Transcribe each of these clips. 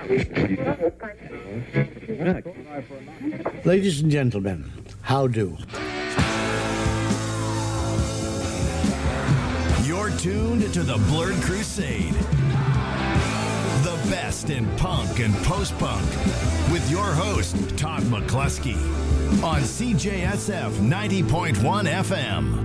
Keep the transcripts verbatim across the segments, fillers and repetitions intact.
Ladies and gentlemen, how do? You're tuned to the Blurred Crusade. The best in punk and post-punk with your host, Todd McCluskey, on C J S F ninety point one F M.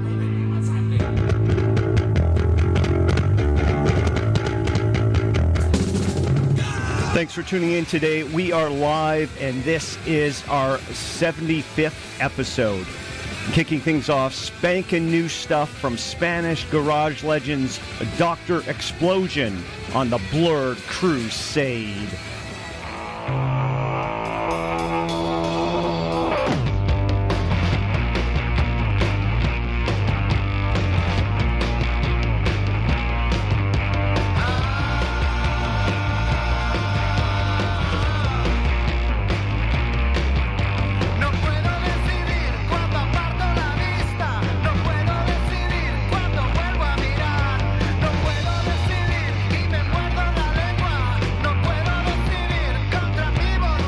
Thanks for tuning in today. We are live, and this is our seventy-fifth episode. Kicking things off, spanking new stuff from Spanish garage legends Doctor Explosion on the Blurred Crusade. No puedo decidir cuándo vuelvo a mirar. No puedo decidir y me muerdo la lengua. No puedo decidir contra mi voluntad.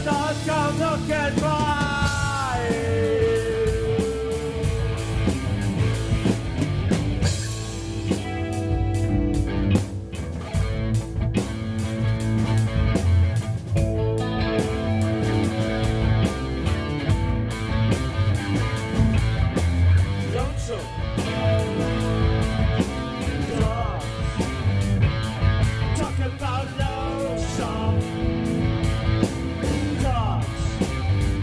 dogs come looking by. Lonesome dogs talking about lonesome dogs.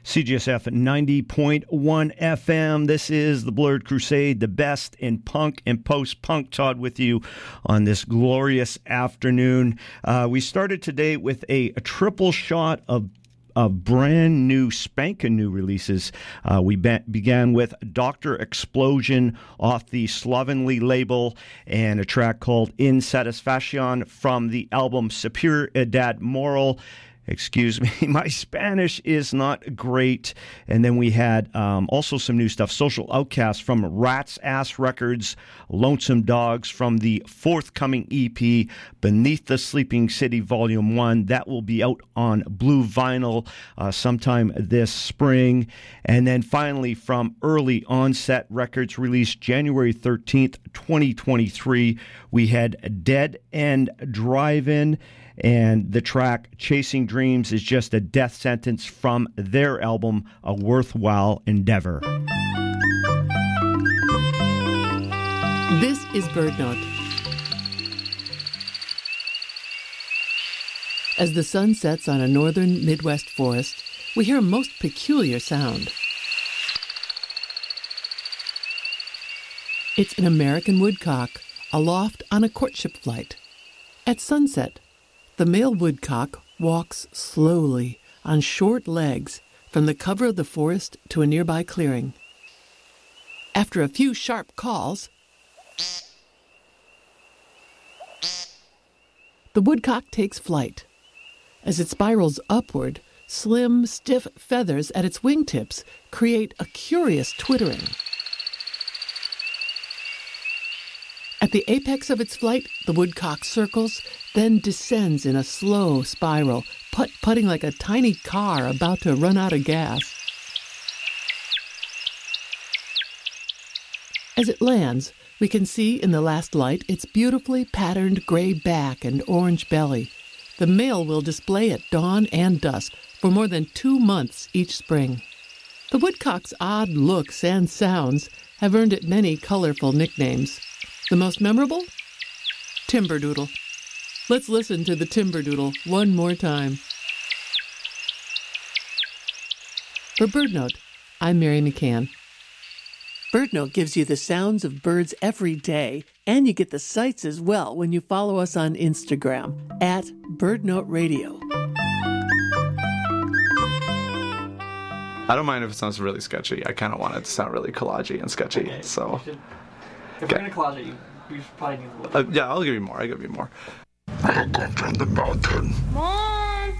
C G S F ninety point one F M. This is the Blurred Crusade, the best in punk and post-punk. Todd with you on this glorious afternoon. Uh, we started today with a, a triple shot of of brand new, spanking new releases. Uh, we be- began with Doctor Explosion off the Slovenly label and a track called In Satisfaction from the album Superioridad Moral. Excuse me, my Spanish is not great. And then we had um, also some new stuff. Social Outcast from Rat's Ass Records, Lonesome Dogs from the forthcoming E P, Beneath the Sleeping City Volume one. That will be out on blue vinyl uh, sometime this spring. And then finally from Early Onset Records, released January thirteenth, twenty twenty-three, we had Dead End Drive-In. And the track Chasing Dreams is just a death sentence from their album, A Worthwhile Endeavor. This is Bird Note. As the sun sets on a northern Midwest forest, we hear a most peculiar sound. It's an American woodcock aloft on a courtship flight. At sunset, the male woodcock walks slowly on short legs from the cover of the forest to a nearby clearing. After a few sharp calls, the woodcock takes flight. As it spirals upward, slim, stiff feathers at its wingtips create a curious twittering. At the apex of its flight, the woodcock circles, then descends in a slow spiral, putt-putting like a tiny car about to run out of gas. As it lands, we can see in the last light its beautifully patterned gray back and orange belly. The male will display at dawn and dusk for more than two months each spring. The woodcock's odd looks and sounds have earned it many colorful nicknames. The most memorable? Timberdoodle. Let's listen to the Timberdoodle one more time. For BirdNote, I'm Mary McCann. BirdNote gives you the sounds of birds every day, and you get the sights as well when you follow us on Instagram at BirdNote Radio. I don't mind if it sounds really sketchy. I kind of want it to sound really collagey and sketchy. Okay, so, should, if okay. we're gonna collage it, you, you should probably need a little. Uh, yeah, I'll give you more. I'll give you more. Welcome from the mountain. Mom!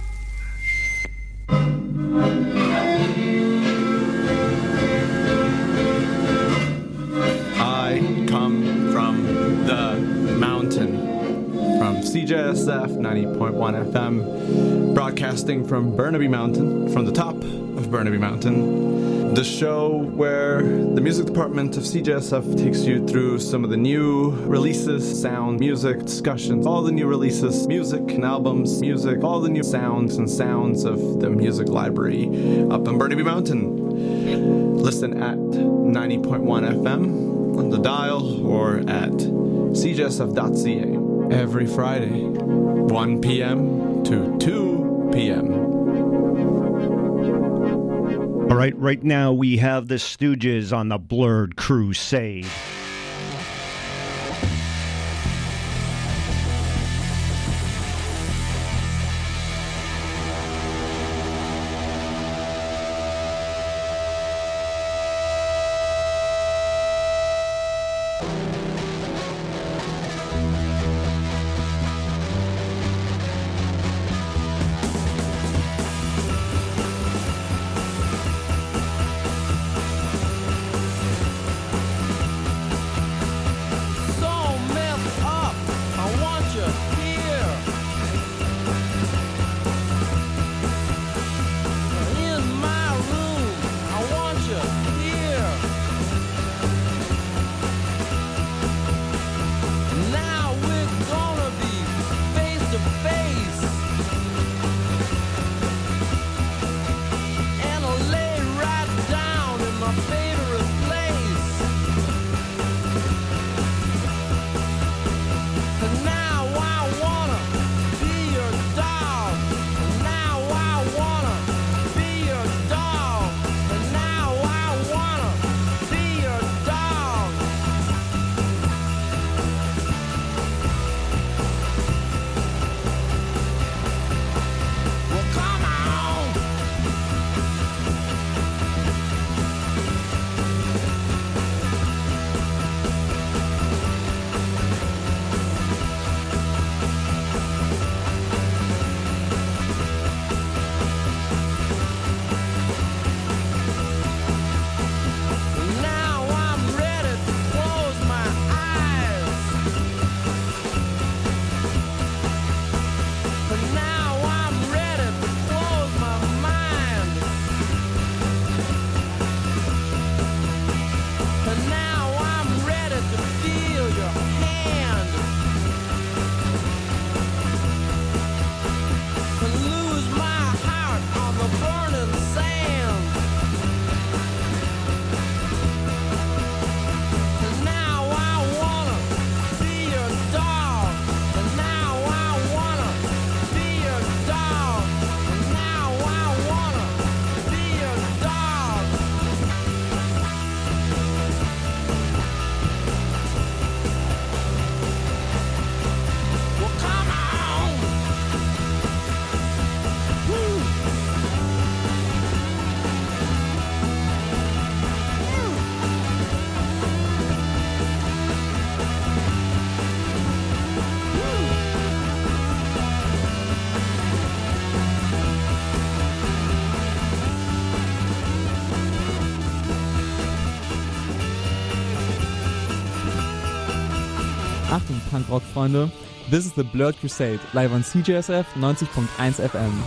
I come from the mountain, from C J S F ninety point one F M, broadcasting from Burnaby Mountain, from the top of Burnaby Mountain, the show where the music department of C J S F takes you through some of the new releases, sound, music, discussions, all the new releases, music and albums, music, all the new sounds and sounds of the music library up in Burnaby Mountain. Listen at ninety point one F M on the dial or at c j s f dot c a every Friday, one p.m. to two p.m. All right, right now we have the Stooges on the Blurred Crusade. Achtung, Punkrock-Freunde. This is the Blurred Crusade, live on C J S F neunzig Komma eins F M.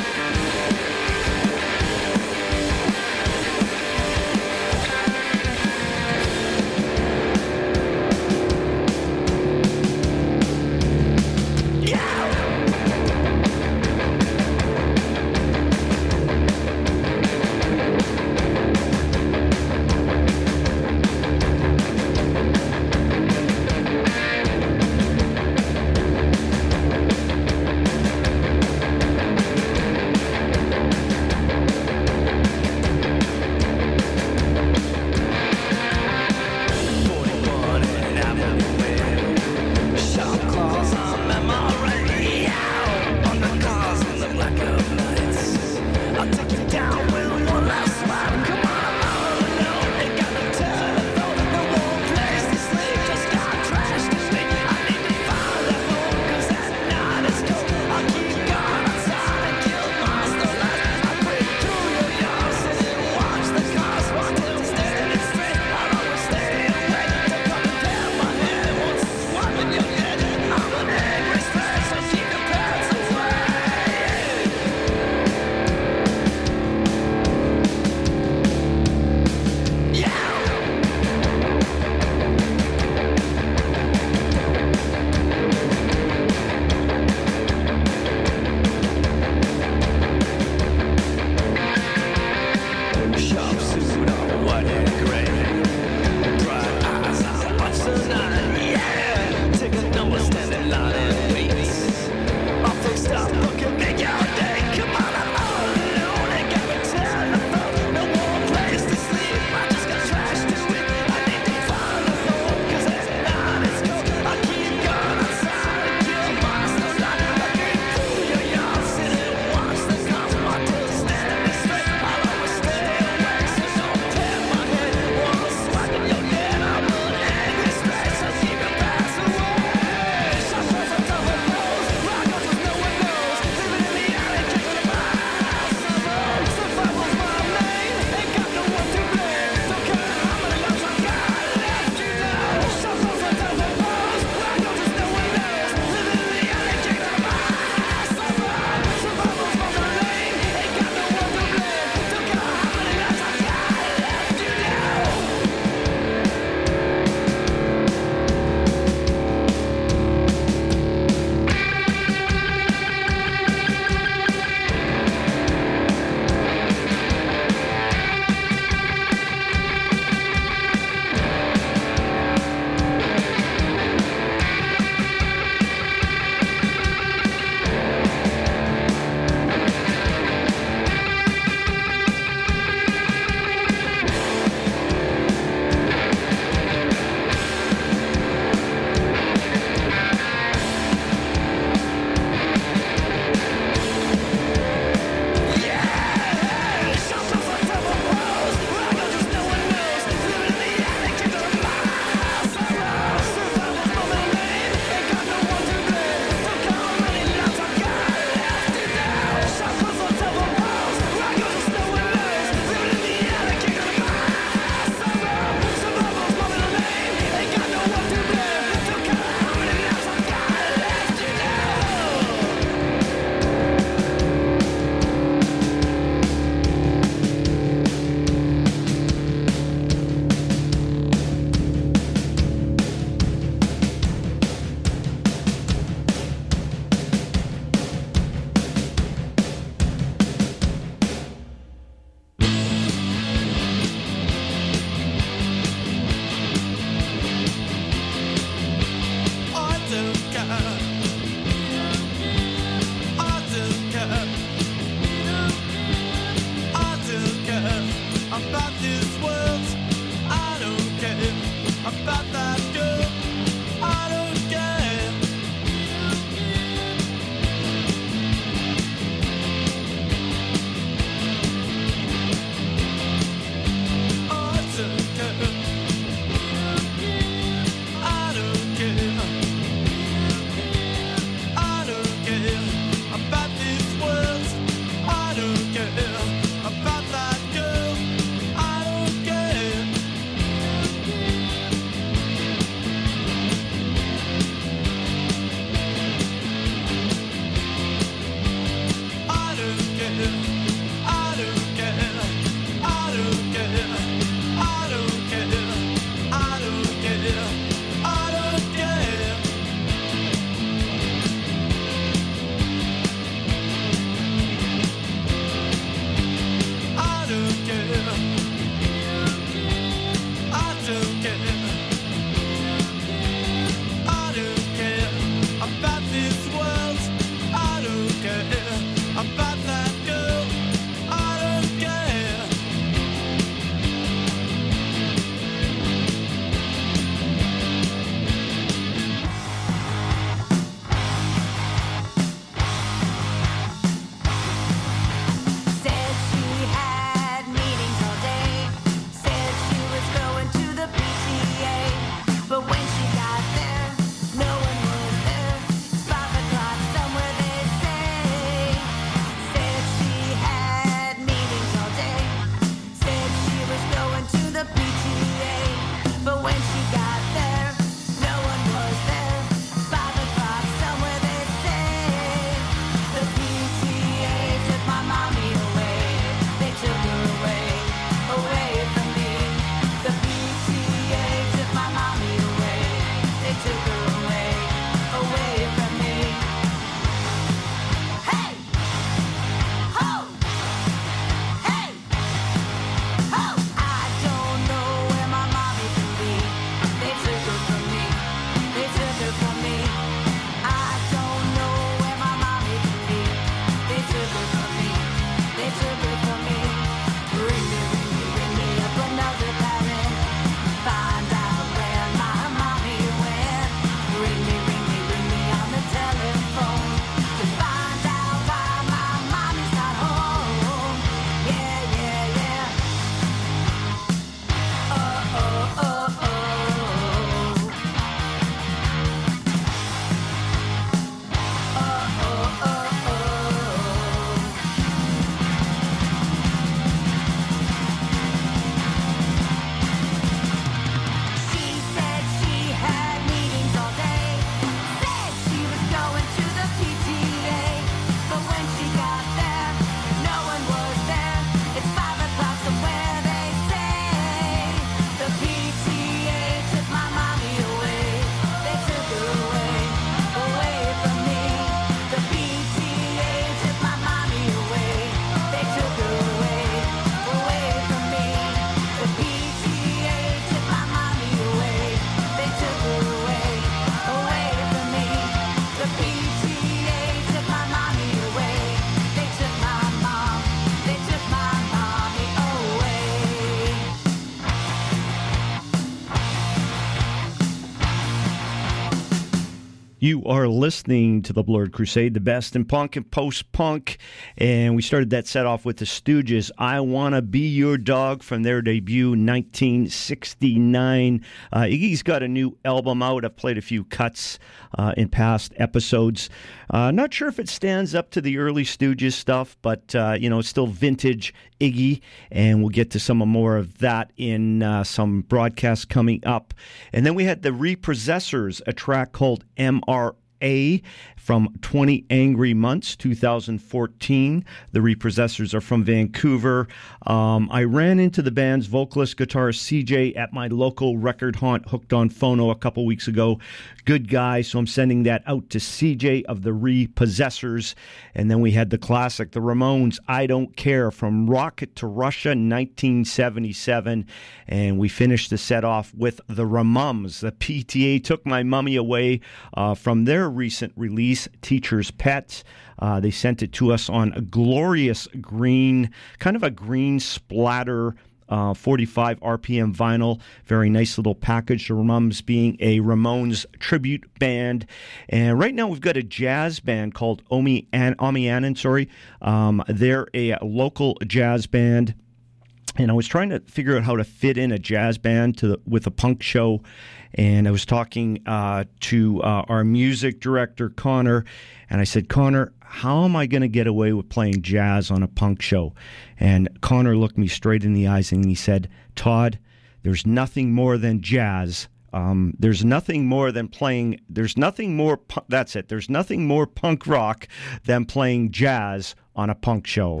You are listening to the Blurred Crusade, the best in punk and post-punk. And we started that set off with the Stooges, I Wanna Be Your Dog, from their debut, nineteen sixty-nine. Uh, Iggy's got a new album out. I've played a few cuts uh, in past episodes. Uh, not sure if it stands up to the early Stooges stuff, but, uh, you know, it's still vintage Iggy. And we'll get to some more of that in uh, some broadcasts coming up. And then we had the Repossessors, a track called M R A from twenty Angry Months, two thousand fourteen. The Repossessors are from Vancouver. Um, I ran into the band's vocalist guitarist C J at my local record haunt, Hooked on Phono, a couple weeks ago. Good guy, so I'm sending that out to C J of the Repossessors. And then we had the classic, the Ramones, I Don't Care, from Rocket to Russia, nineteen seventy-seven. And we finished the set off with the Ramums. The P T A took my mummy away uh, from their recent release, Teacher's Pet. Uh, they sent it to us on a glorious green, kind of a green splatter uh, forty-five R P M vinyl. Very nice little package. The Ramones being a Ramones tribute band. And right now we've got a jazz band called Omi An- Omi Annan, sorry. Um, they're a local jazz band. And I was trying to figure out how to fit in a jazz band to the, with a punk show. And I was talking uh, to uh, our music director, Connor, and I said, Connor, how am I going to get away with playing jazz on a punk show? And Connor looked me straight in the eyes and he said, Todd, there's nothing more than jazz. Um, there's nothing more than playing, there's nothing more, pu- that's it, there's nothing more punk rock than playing jazz on a punk show.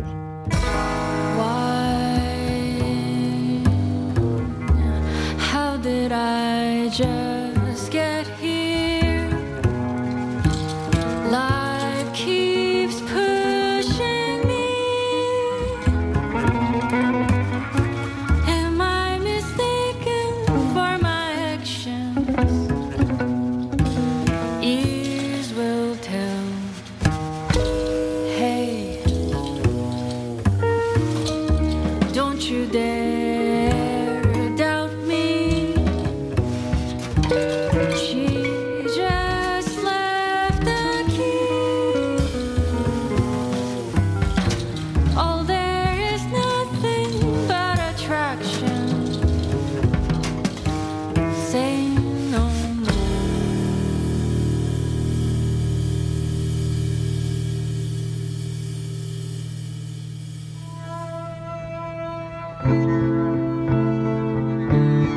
Why? How did I just get here?